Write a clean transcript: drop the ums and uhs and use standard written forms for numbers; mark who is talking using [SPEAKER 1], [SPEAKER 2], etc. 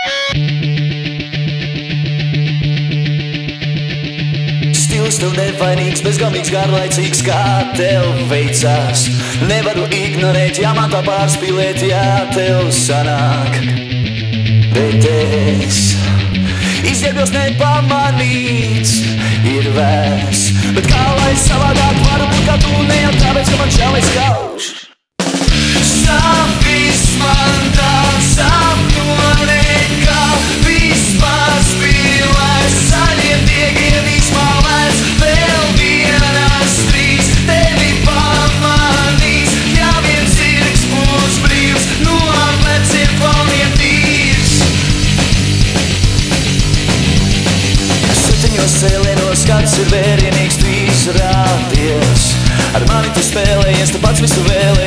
[SPEAKER 1] Stils tev nevainīgs, bezgalīgs, garlaicīgs, kā tev veicās. Nevaru ignorēt, ja man tā pārspīlēt, ja tev sanāk. Bet es izģērbjos nepamanīts, ir vērs. Bet kā lai savādāk varu būt kā tu, ne jau tāpēc, ka man čalis kauš. Sapnis man tāds sapnore, ka vispār spīlēs, saļiem diegiem izmalēs, vēl vienas trīs tevi pamanīs, ja viens zirgs būs brīvs, no pleciem plaunie tīrs. Septiņos cēlienos skats ir vērienīgs, tu izrādies, ar mani tu spēlējies, tu pats visu vēl